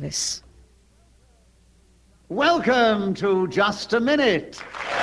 Wallace. Welcome to Just a Minute.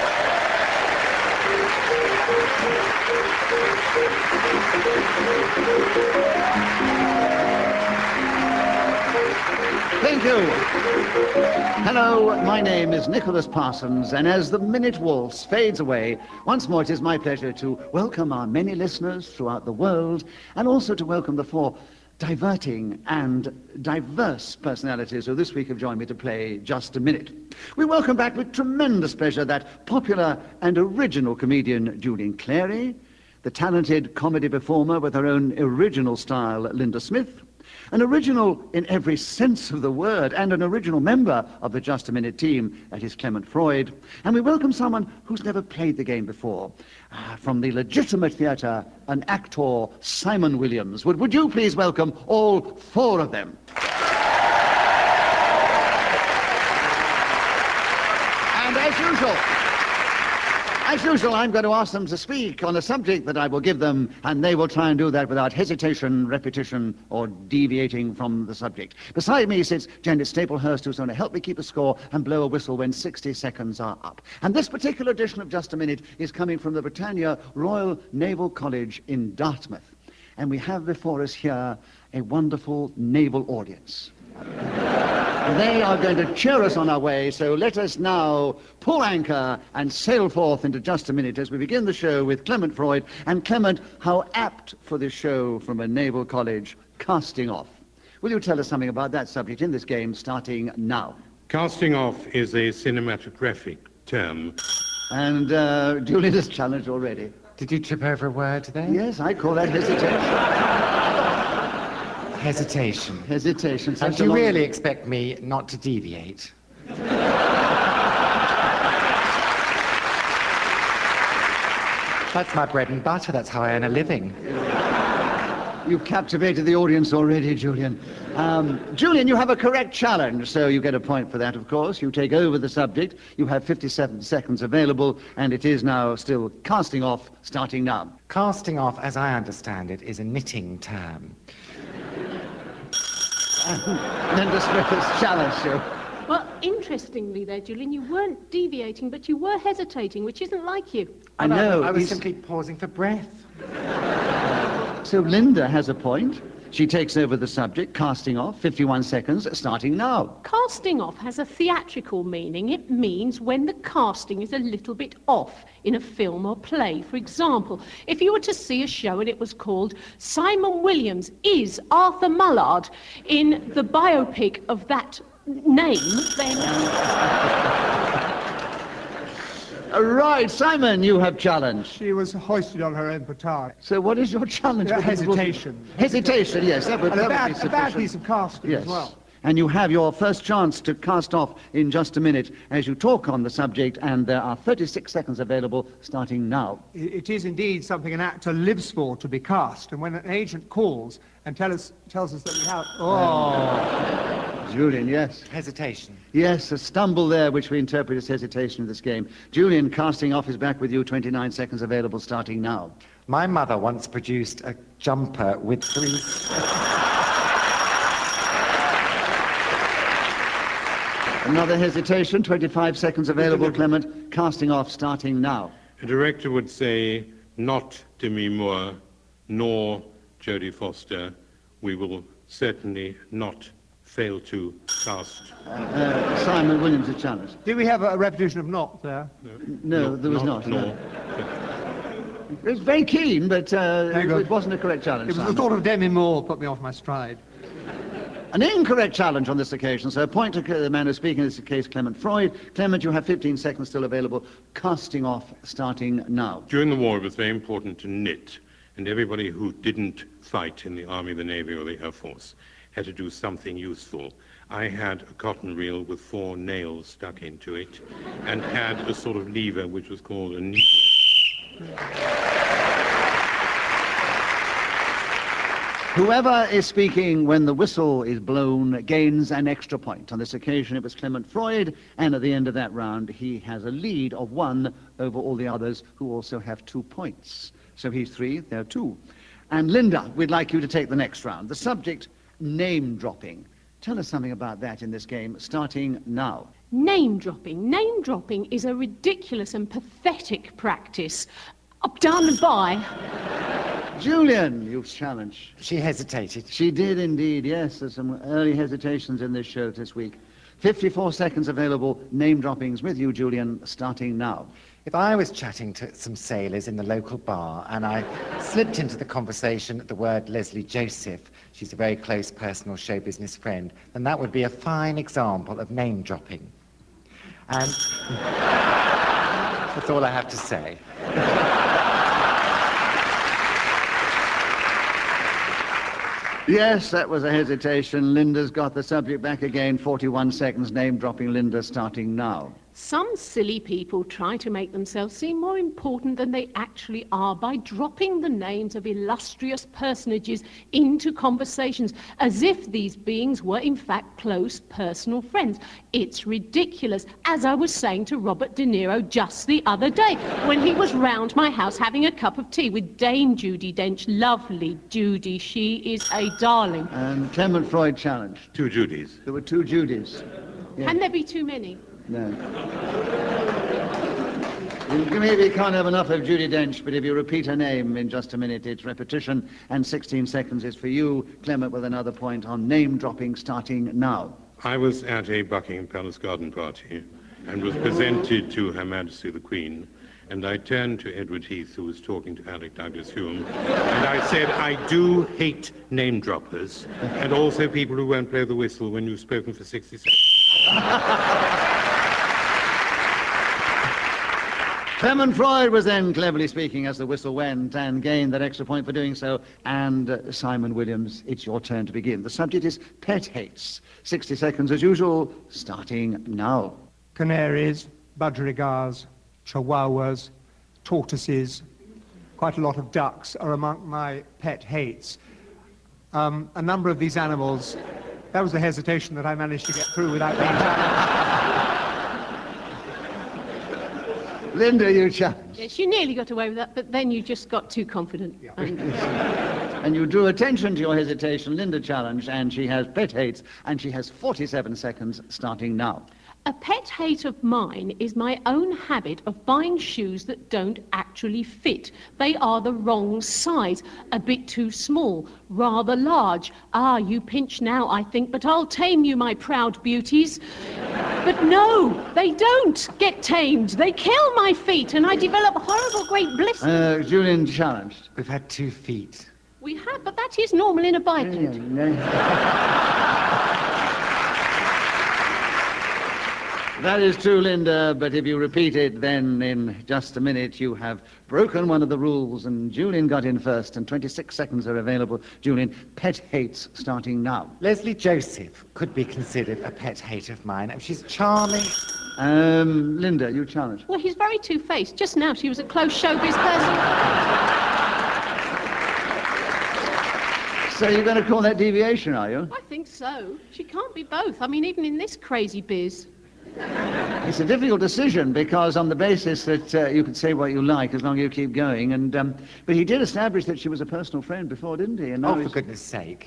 Thank you. Hello, my name is Nicholas Parsons, and as the Minute Waltz fades away, once more it is my pleasure to welcome our many listeners throughout the world, and also to welcome the four diverting and diverse personalities who this week have joined me to play Just a Minute. We welcome back with tremendous pleasure that popular and original comedian Julian Clary, the talented comedy performer with her own original style, Linda Smith, an original in every sense of the word, and an original member of the Just a Minute team, that is Clement Freud. And we welcome someone who's never played the game before. From the legitimate theatre, an actor, Simon Williams. Would you please welcome all four of them? And as usual, I'm going to ask them to speak on a subject that I will give them, and they will try and do that without hesitation, repetition, or deviating from the subject. Beside me sits Janet Staplehurst, who's going to help me keep a score and blow a whistle when 60 seconds are up. And this particular edition of Just a Minute is coming from the Britannia Royal Naval College in Dartmouth. And we have before us here a wonderful naval audience. They are going to cheer us on our way, so let us now pull anchor and sail forth into Just a Minute as we begin the show with Clement Freud. And Clement, how apt for this show from a naval college, casting off. Will you tell us something about that subject in this game, starting now? Casting off is a cinematographic term. And Julian is challenged already. Did you trip over a word there? Yes, I call that hesitation. Hesitation. Hesitation. And do you really expect me not to deviate? That's my bread and butter. That's how I earn a living. You've captivated the audience already, Julian. Julian, you have a correct challenge, so you get a point for that, of course. You take over the subject. You have 57 seconds available, and it is now still casting off, starting now. Casting off, as I understand it, is a knitting term. Linda Smith has challenged you. Well, interestingly there, Julian, you weren't deviating, but you were hesitating, which isn't like you. I know. I was simply pausing for breath. So Linda has a point. She takes over the subject, casting off, 51 seconds, starting now. Casting off has a theatrical meaning. It means when the casting is a little bit off in a film or play. For example, if you were to see a show and it was called Simon Williams is Arthur Mullard in the biopic of that name, then... Right, Simon, you have challenged. She was hoisted on her own petard. So what is your challenge? Hesitation. Hesitation, yes. That would, And that a would be bad sufficient. piece of casting Yes. as well. And you have your first chance to cast off in just a minute as you talk on the subject, and there are 36 seconds available starting now. It is indeed something an actor lives for, to be cast. And when an agent calls and tells us that we have... Oh! Julian, yes. Hesitation. Yes, a stumble there, which we interpret as hesitation in this game. Julian, casting off is back with you, 29 seconds available starting now. My mother once produced a jumper with 3... Another hesitation, 25 seconds available, Clement. Casting off, starting now. A director would say, not Demi Moore, nor Jodie Foster. We will certainly not fail to cast. Simon Williams, a challenge. Did we have a repetition of not there? No, there was not. Nor. It was very keen, but Very good. it wasn't a correct challenge. It was the Simon. thought of Demi Moore put me off my stride. An incorrect challenge on this occasion, so a point to the man who's speaking in this case, Clement Freud. Clement, you have 15 seconds still available. Casting off, starting now. During the war, it was very important to knit, and everybody who didn't fight in the Army, the Navy, or the Air Force had to do something useful. I had a cotton reel with 4 nails stuck into it, and had a sort of lever which was called a needle. Whoever is speaking when the whistle is blown gains an extra point. On this occasion, it was Clement Freud, and at the end of that round, he has a lead of 1 over all the others, who also have 2 points. So he's 3, they're 2. And Linda, we'd like you to take the next round. The subject, name-dropping. Tell us something about that in this game, starting now. Name dropping. Name dropping is a ridiculous and pathetic practice. Done by. Julian, you've challenged. She hesitated. She did indeed, yes. There's some early hesitations in this show this week. 54 seconds available, name droppings with you, Julian, starting now. If I was chatting to some sailors in the local bar and I slipped into the conversation the word Leslie Joseph, she's a very close personal show business friend, then that would be a fine example of name dropping. And that's all I have to say. Yes, that was a hesitation. Linda's got the subject back again. 41 seconds, name dropping Linda, starting now. Some silly people try to make themselves seem more important than they actually are by dropping the names of illustrious personages into conversations as if these beings were in fact close personal friends. It's ridiculous, as I was saying to Robert De Niro just the other day when he was round my house having a cup of tea with Dame Judi Dench. Lovely Judy, she is a darling. And Clement Freud challenged. 2 Judys. There were 2 Judys. Yeah. Can there be too many? No. You maybe can't have enough of Judi Dench, but if you repeat her name in just a minute, it's repetition, and 16 seconds is for you, Clement, with another point on name dropping, starting now. I was at a Buckingham Palace garden party and was presented to Her Majesty the Queen, and I turned to Edward Heath, who was talking to Alec Douglas Hume, and I said, I do hate name droppers, and also people who won't blow the whistle when you've spoken for 60 seconds. Clement Freud was then cleverly speaking as the whistle went and gained that extra point for doing so. And Simon Williams, it's your turn to begin. The subject is pet hates. 60 seconds as usual, starting now. Canaries, budgerigars, chihuahuas, tortoises, quite a lot of ducks are among my pet hates. A number of these animals, that was the hesitation that I managed to get through without being challenged. Linda, you challenge. Yes, you nearly got away with that, but then you just got too confident. Yeah. And you drew attention to your hesitation. Linda challenged, and she has pet hates, and she has 47 seconds starting now. A pet hate of mine is my own habit of buying shoes that don't actually fit. They are the wrong size, a bit too small, rather large. Ah, you pinch now, I think, but I'll tame you, my proud beauties. But no, they don't get tamed. They kill my feet, and I develop horrible great blisters. Julian challenged. We've had 2 feet. We have, but that is normal in a biped. That is true, Linda, but if you repeat it, then in just a minute you have broken one of the rules, and Julian got in first, and 26 seconds are available. Julian, pet hates starting now. Leslie Joseph could be considered a pet hate of mine. She's charming. Linda, you challenged. Well, he's very two-faced. Just now she was a close showbiz person. So you're going to call that deviation, are you? I think so. She can't be both. I mean, even in this crazy biz. It's a difficult decision because on the basis that you could say what you like as long as you keep going, and but he did establish that she was a personal friend before, didn't he? And Oh, for goodness sake.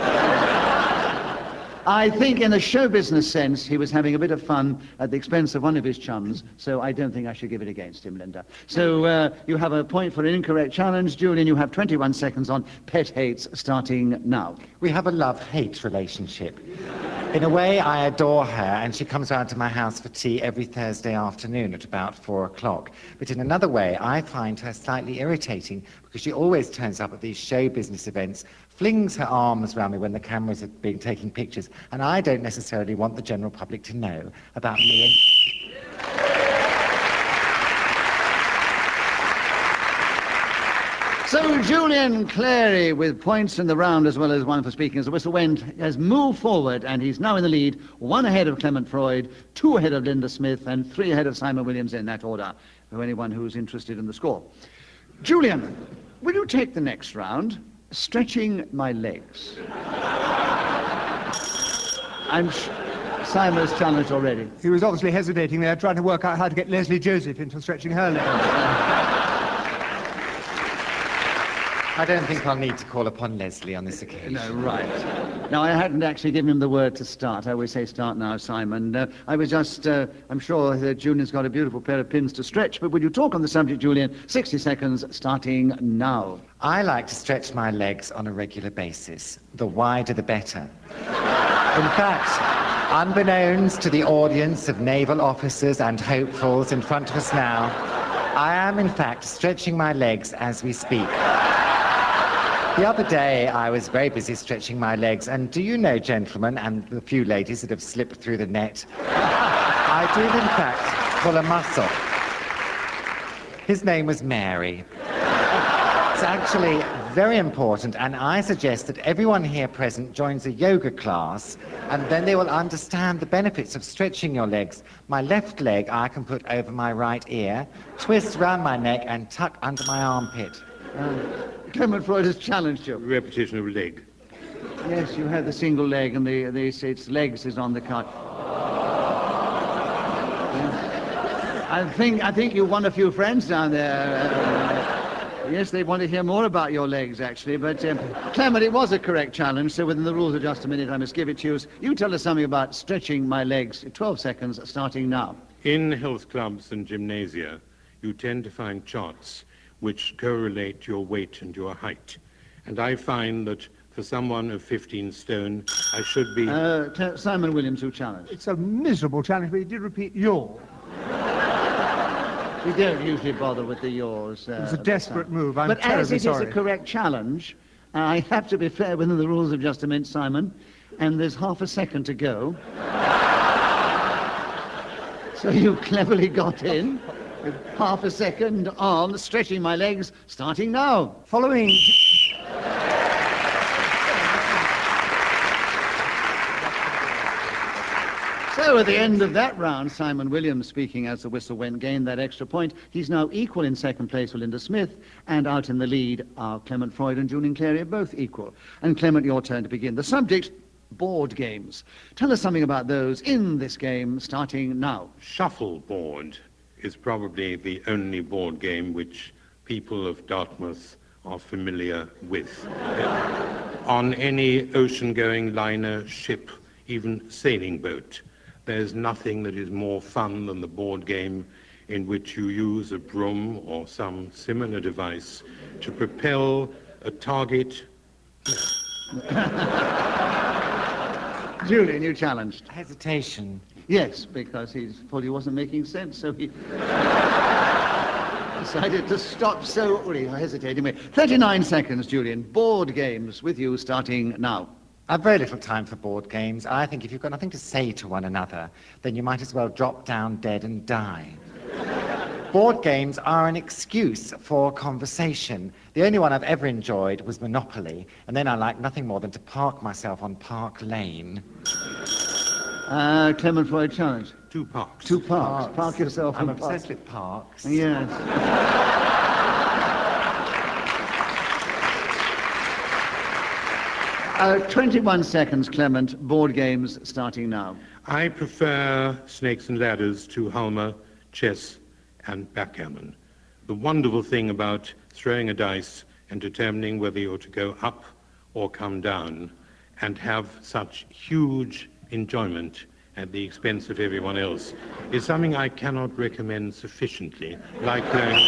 I think in a show business sense, he was having a bit of fun at the expense of one of his chums, so I don't think I should give it against him, Linda. So you have a point for an incorrect challenge. Julian, you have 21 seconds on pet hates starting now. We have a love-hate relationship. In a way, I adore her, and she comes round to my house for tea every Thursday afternoon at about 4 o'clock. But in another way, I find her slightly irritating because she always turns up at these show business events, flings her arms around me when the cameras are being taking pictures, and I don't necessarily want the general public to know about me and... So Julian Clary, with points in the round as well as one for speaking as the whistle went, has moved forward, and he's now in the lead, 1 ahead of Clement Freud, 2 ahead of Linda Smith, and 3 ahead of Simon Williams in that order, for anyone who's interested in the score. Julian, will you take the next round? Stretching my legs. Simon's challenged already. He was obviously hesitating there, trying to work out how to get Leslie Joseph into stretching her legs. I don't think I'll need to call upon Leslie on this occasion. No, right. Now, I hadn't actually given him the word to start. I always say start now, Simon. I was just, I'm sure that Julian's got a beautiful pair of pins to stretch, but would you talk on the subject, Julian? 60 seconds starting now. I like to stretch my legs on a regular basis. The wider, the better. In fact, unbeknownst to the audience of naval officers and hopefuls in front of us now, I am, in fact, stretching my legs as we speak. The other day, I was very busy stretching my legs, and do you know, gentlemen, and the few ladies that have slipped through the net, I did, in fact, pull a muscle. His name was Mary. It's actually very important, and I suggest that everyone here present joins a yoga class, and then they will understand the benefits of stretching your legs. My left leg I can put over my right ear, twist round my neck, and tuck under my armpit. Clement Freud has challenged you. Repetition of leg. Yes, you had the single leg, and they say its legs is on the card. I think you won a few friends down there. Yes, they want to hear more about your legs, actually. But, Clement, it was a correct challenge, so within the rules of just a minute, I must give it to you. You tell us something about stretching my legs. 12 seconds, starting now. In health clubs and gymnasia, you tend to find charts which correlate your weight and your height. And I find that for someone of 15 stone, I should be... Simon Williams, who challenged. It's a miserable challenge, but he did repeat yaw. We don't usually bother with the yaws. It was a desperate move. I'm but terribly as it sorry. is a correct challenge, I have to be fair within the rules of just a minute, Simon, and there's half a second to go. So you cleverly got in with half a second on, stretching my legs, starting now. Following... So at the end of that round, Simon Williams, speaking as the whistle went, gained that extra point. He's now equal in second place with Linda Smith, and out in the lead are Clement Freud and Julian Clary, both equal. And Clement, your turn to begin. The subject, board games. Tell us something about those in this game, starting now. Shuffleboard is probably the only board game which people of Dartmouth are familiar with. On any ocean-going liner, ship, even sailing boat, there's nothing that is more fun than the board game in which you use a broom or some similar device to propel a target. Julian, you challenged. Hesitation. Yes, because he thought he wasn't making sense, so he decided to stop so early. I hesitated. Anyway, 39 seconds, Julian. Board games with you starting now. I've very little time for board games. I think if you've got nothing to say to one another, then you might as well drop down dead and die. Board games are an excuse for conversation. The only one I've ever enjoyed was Monopoly, and then I like nothing more than to park myself on Park Lane. Clement Freud challenge. Two parks. Two parks. Park yourself I'm in parks. obsessed with parks. Yes. 21 seconds, Clement. Board games starting now. I prefer snakes and ladders to Halma, chess, and backgammon. The wonderful thing about throwing a dice and determining whether you're to go up or come down and have such huge enjoyment at the expense of everyone else is something I cannot recommend sufficiently, like going...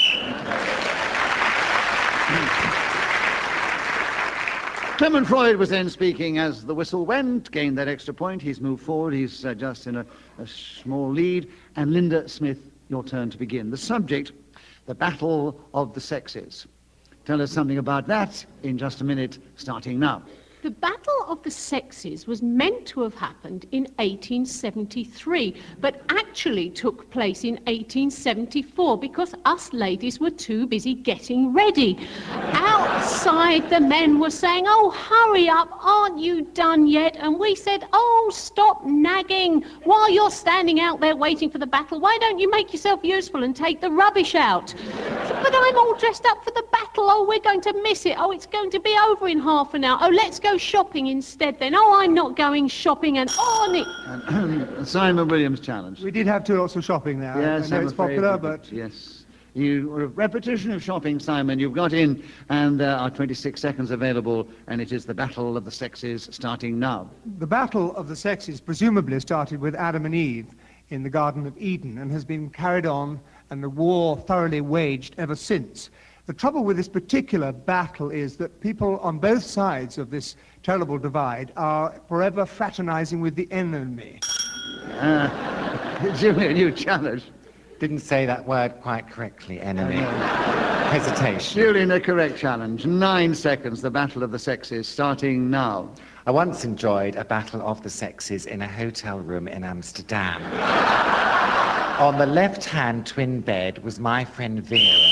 Clement Freud was then speaking as the whistle went, gained that extra point. He's moved forward. He's just in a small lead. And Linda Smith, your turn to begin. The subject, the battle of the sexes. Tell us something about that in just a minute, starting now. The Battle of the Sexes was meant to have happened in 1873, but actually took place in 1874 because us ladies were too busy getting ready. Outside, the men were saying, "Oh, hurry up, aren't you done yet?" And we said, "Oh, stop nagging. While you're standing out there waiting for the battle, why don't you make yourself useful and take the rubbish out?" "But I'm all dressed up for the battle. Oh, we're going to miss it. Oh, it's going to be over in half an hour. Oh, let's go shopping instead then. Oh, I'm not going shopping." And on it. And Simon Williams challenge. We did have two lots of shopping there. Yes, I know I'm it's afraid popular, we did. but... Yes. A repetition of shopping, Simon. You've got in, and there are 26 seconds available, and it is the battle of the sexes starting now. The battle of the sexes presumably started with Adam and Eve in the Garden of Eden and has been carried on and the war thoroughly waged ever since. The trouble with this particular battle is that people on both sides of this terrible divide are forever fraternizing with the enemy. Julian, you challenge. Didn't say that word quite correctly, enemy. Hesitation. Julian, a correct challenge. 9 seconds, the battle of the sexes starting now. I once enjoyed a battle of the sexes in a hotel room in Amsterdam. On the left-hand twin bed was my friend Vera.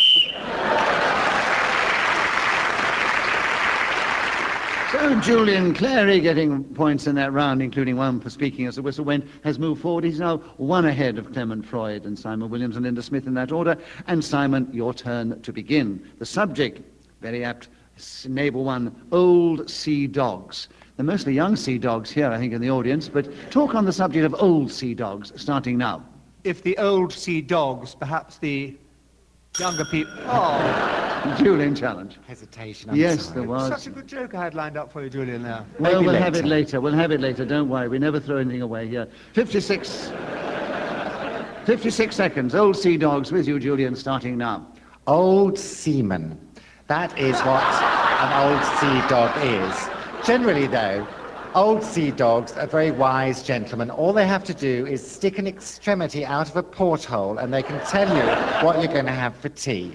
So Julian Clary getting points in that round, including one for speaking as a whistle went, has moved forward. He's now one ahead of Clement Freud and Simon Williams and Linda Smith in that order. And Simon, your turn to begin. The subject, very apt, neighbour one, old sea dogs. They're mostly young sea dogs here, I think, in the audience, but talk on the subject of old sea dogs, starting now. If the old sea dogs, perhaps the younger people... Oh, Julian, challenge. Hesitation, I'm Yes, sorry. there was. such a good joke I had lined up for you, Julian, there. Well, Maybe we'll have it later. later. We'll have it later. Don't worry. We never throw anything away here. 56 seconds. Old sea dogs with you, Julian, starting now. Old seaman. That is what an old sea dog is. Generally, though, old sea dogs are very wise gentlemen. All they have to do is stick an extremity out of a porthole and they can tell you what you're going to have for tea.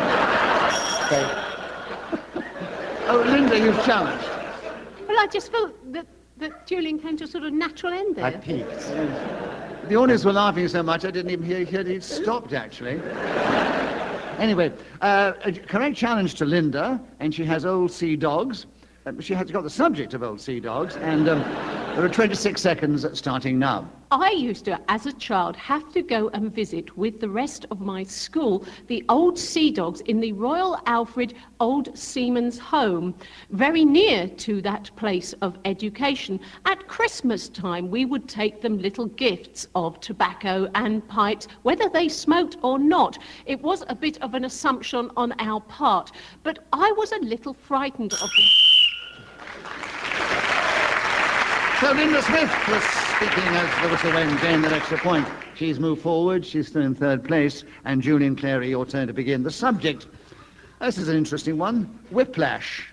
Oh, Linda, you've challenged. Well, I just felt that Julian came to a sort of natural end there. I peaked. The audience were laughing so much I didn't even hear it stopped, actually. Anyway, a correct challenge to Linda, and she has old sea dogs. She has got the subject of old sea dogs, and there are 26 seconds starting now. I used to, as a child, have to go and visit with the rest of my school the old sea dogs in the Royal Alfred Old Seaman's Home, very near to that place of education. At Christmas time, we would take them little gifts of tobacco and pipes, whether they smoked or not. It was a bit of an assumption on our part, but I was a little frightened of them. So Linda Smith was speaking as the whistle went, gained that extra point. She's moved forward, she's still in third place, and Julian Clary, your turn to begin. The subject, this is an interesting one, whiplash.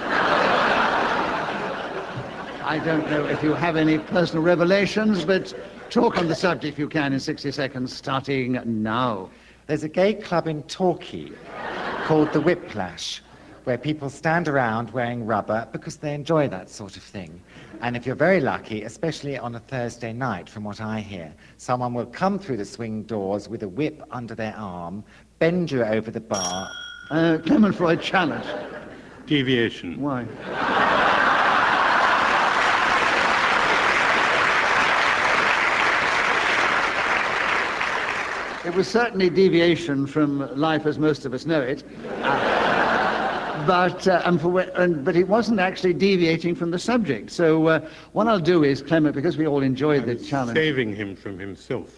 I don't know if you have any personal revelations, but talk on the subject if you can in 60 seconds, starting now. There's a gay club in Torquay called the Whiplash, where people stand around wearing rubber because they enjoy that sort of thing. And if you're very lucky, especially on a Thursday night, from what I hear, someone will come through the swing doors with a whip under their arm, bend you over the bar. Clement Freud challenge. Deviation. Why? It was certainly deviation from life as most of us know it. But it wasn't actually deviating from the subject. So what I'll do is, Clement, because we all enjoyed the challenge... Saving him from himself.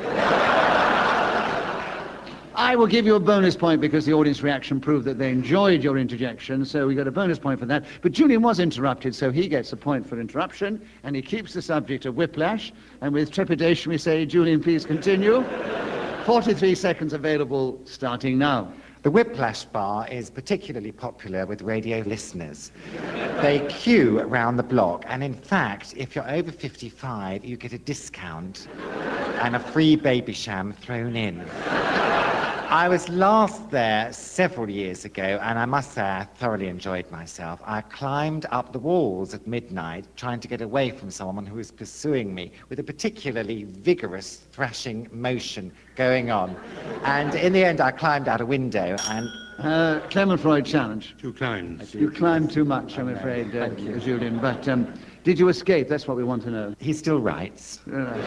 I will give you a bonus point because the audience reaction proved that they enjoyed your interjection, so we got a bonus point for that. But Julian was interrupted, so he gets a point for interruption, and he keeps the subject of whiplash. And with trepidation we say, Julian, please continue. 43 seconds available, starting now. The Whiplash Bar is particularly popular with radio listeners. They queue around the block, and in fact, if you're over 55, you get a discount and a free baby sham thrown in. I was last there several years ago, and I must say I thoroughly enjoyed myself. I climbed up the walls at midnight, trying to get away from someone who was pursuing me with a particularly vigorous thrashing motion going on. And in the end, I climbed out a window and... Clement Freud challenge. Two climbs. You climbed too much, I'm afraid, Julian. But did you escape? That's what we want to know. He still writes.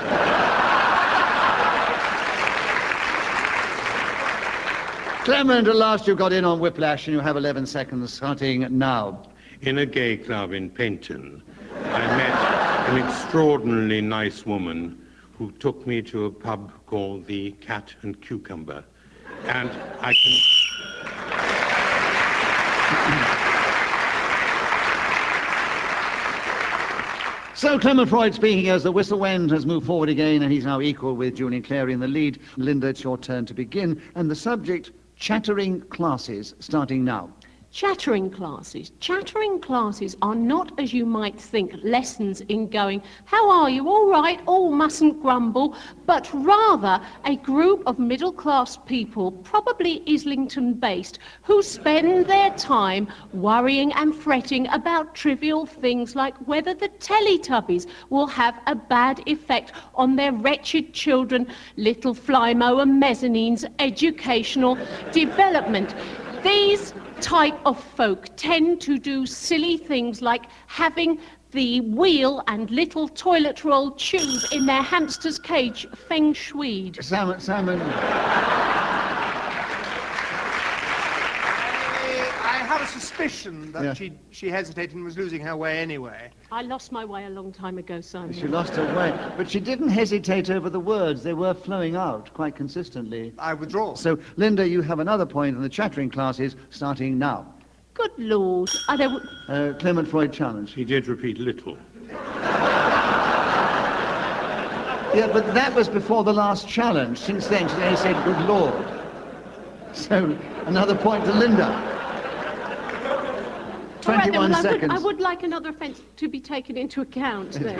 Clement, at last you got in on whiplash, and you have 11 seconds, starting now. In a gay club in Penton, I met an extraordinarily nice woman who took me to a pub called the Cat and Cucumber. And I can... So Clement Freud speaking as the whistle went has moved forward again, and he's now equal with Julian Clary in the lead. Linda, it's your turn to begin, and the subject, chattering classes, starting now. Chattering classes. Chattering classes are not, as you might think, lessons in going, how are you, all right, oh, mustn't grumble, but rather a group of middle-class people, probably Islington-based, who spend their time worrying and fretting about trivial things like whether the Teletubbies will have a bad effect on their wretched children, little Flymo and Mezzanine's educational development. These type of folk tend to do silly things like having the wheel and little toilet roll tube in their hamster's cage feng shui'd. Simon. I have a suspicion that she hesitated and was losing her way anyway. I lost my way a long time ago, Simon. She lost her way, but she didn't hesitate over the words. They were flowing out quite consistently. I withdraw. So, Linda, you have another point in the chattering classes, starting now. Good Lord. I don't... Clement Freud challenge. He did repeat little. Yeah, but that was before the last challenge. Since then, she only said, good Lord. So, another point to Linda. 21 well, seconds. I would like another offence to be taken into account then.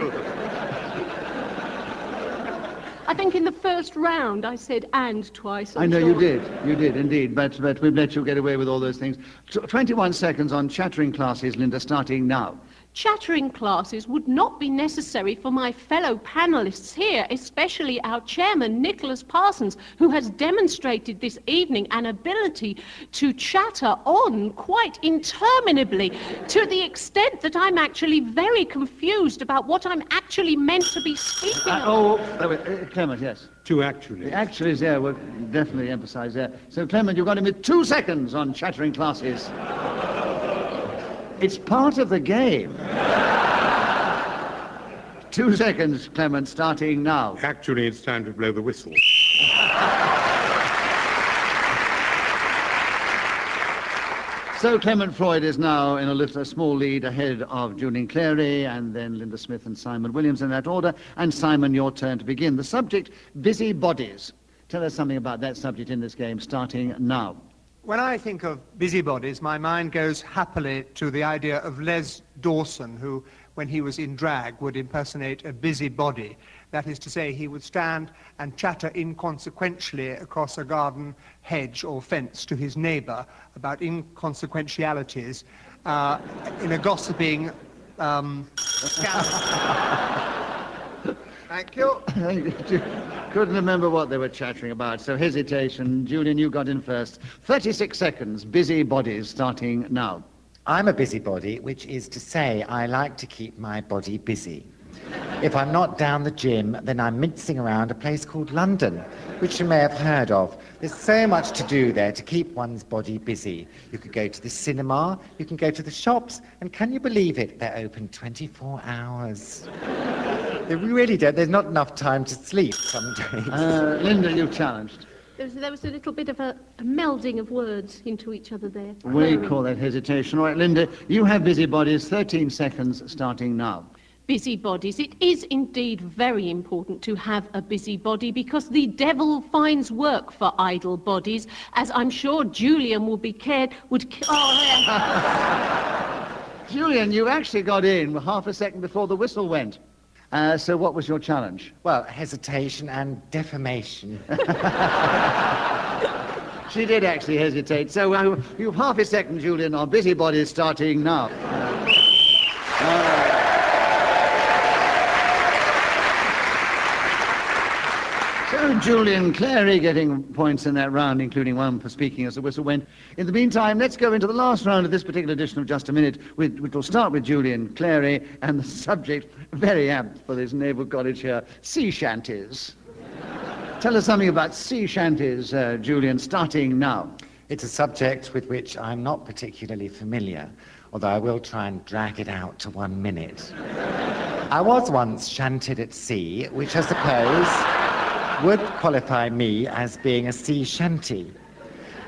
I think in the first round I said and twice. I know you did indeed, but we've let you get away with all those things. 21 seconds on chattering classes, Linda, starting now. Chattering classes would not be necessary for my fellow panellists here, especially our chairman, Nicholas Parsons, who has demonstrated this evening an ability to chatter on quite interminably, to the extent that I'm actually very confused about what I'm actually meant to be speaking of. Clement, yes. Two actually. The actually is there, we'll definitely emphasise that. So, Clement, you've got him with 2 seconds on chattering classes. It's part of the game. 2 seconds, Clement, starting now. Actually, it's time to blow the whistle. So Clement Freud is now in a small lead ahead of Julian Clary, and then Linda Smith and Simon Williams in that order. And Simon, your turn to begin. The subject, busybodies. Tell us something about that subject in this game, starting now. When I think of busybodies, my mind goes happily to the idea of Les Dawson, who, when he was in drag, would impersonate a busybody. That is to say, he would stand and chatter inconsequentially across a garden hedge or fence to his neighbour about inconsequentialities in a gossiping Thank you. Couldn't remember what they were chattering about, so hesitation. Julian, you got in first. 36 seconds, busybodies, starting now. I'm a busybody, which is to say I like to keep my body busy. If I'm not down the gym, then I'm mincing around a place called London, which you may have heard of. There's so much to do there to keep one's body busy. You could go to the cinema, you can go to the shops, and can you believe it? They're open 24 hours. They really don't. There's not enough time to sleep some days. Linda, you've challenged. There was a little bit of a melding of words into each other there. We call that hesitation. All right, Linda, you have busybodies. 13 seconds, starting now. Busybodies. It is indeed very important to have a busybody because the devil finds work for idle bodies, as I'm sure Julian will be Julian, you actually got in half a second before the whistle went. So what was your challenge? Well, hesitation and defamation. She did actually hesitate. So you have half a second, Julian, on busybodies, starting now. So Julian Clary getting points in that round, including one for speaking as the whistle went. In the meantime, let's go into the last round of this particular edition of Just a Minute, which will start with Julian Clary, and the subject, very apt for this naval college here, sea shanties. Tell us something about sea shanties, Julian, starting now. It's a subject with which I'm not particularly familiar, although I will try and drag it out to 1 minute. I was once shanted at sea, which I suppose would qualify me as being a sea shanty.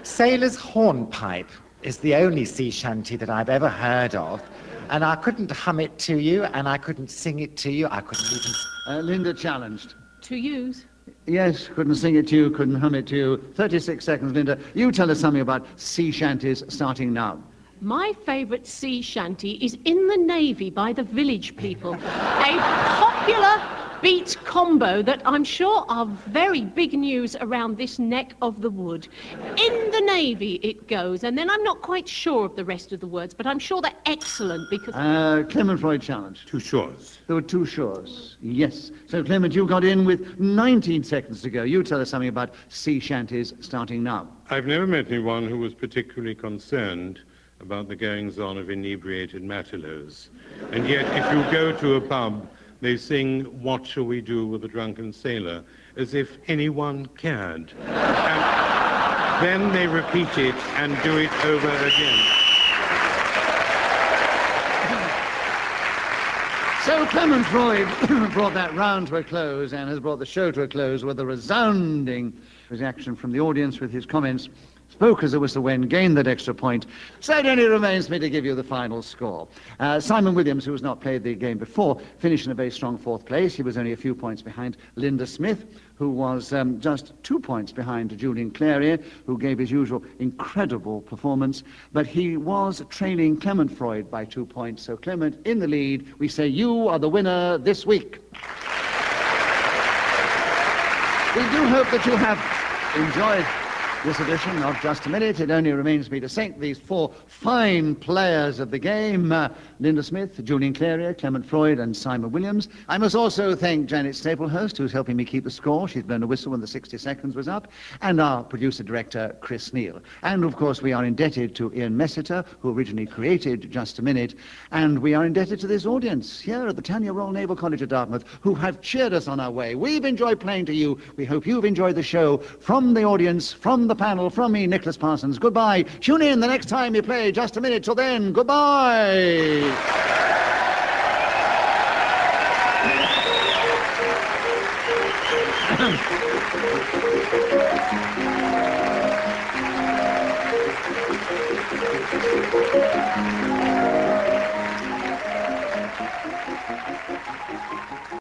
Sailor's Hornpipe is the only sea shanty that I've ever heard of, and I couldn't hum it to you, and I couldn't sing it to you, I couldn't even... Linda challenged. To use. Yes, couldn't sing it to you, couldn't hum it to you. 36 seconds, Linda. You tell us something about sea shanties starting now. My favourite sea shanty is In the Navy by the Village People, a popular beat combo that I'm sure are very big news around this neck of the wood. In the Navy it goes, and then I'm not quite sure of the rest of the words, but I'm sure they're excellent because... Clement Freud challenged. 2 shores. There were 2 shores, yes. So, Clement, you got in with 19 seconds to go. You tell us something about sea shanties starting now. I've never met anyone who was particularly concerned about the goings-on of inebriated matellows. And yet, if you go to a pub, they sing, "What shall we do with a drunken sailor?" as if anyone cared. And then they repeat it and do it over again. So Clement Freud brought that round to a close and has brought the show to a close with a resounding reaction from the audience with his comments. Spoke as a whistle when, gained that extra point. So it only remains me to give you the final score. Simon Williams, who has not played the game before, finished in a very strong 4th place. He was only a few points behind Linda Smith, who was just 2 points behind Julian Clary, who gave his usual incredible performance. But he was trailing Clement Freud by 2 points. So Clement in the lead. We say you are the winner this week. We do hope that you have enjoyed this edition of Just a Minute. It only remains me to thank these 4 fine players of the game, Linda Smith, Julian Clary, Clement Freud and Simon Williams. I must also thank Janet Staplehurst, who's helping me keep the score. She's blown a whistle when the 60 seconds was up, and our producer-director, Chris Neal. And, of course, we are indebted to Ian Messiter, who originally created Just a Minute, and we are indebted to this audience here at the Tanya Royal Naval College of Dartmouth, who have cheered us on our way. We've enjoyed playing to you. We hope you've enjoyed the show. From the audience, from the panel, from me, Nicholas Parsons, goodbye. Tune in the next time you play Just a Minute. Till then, goodbye.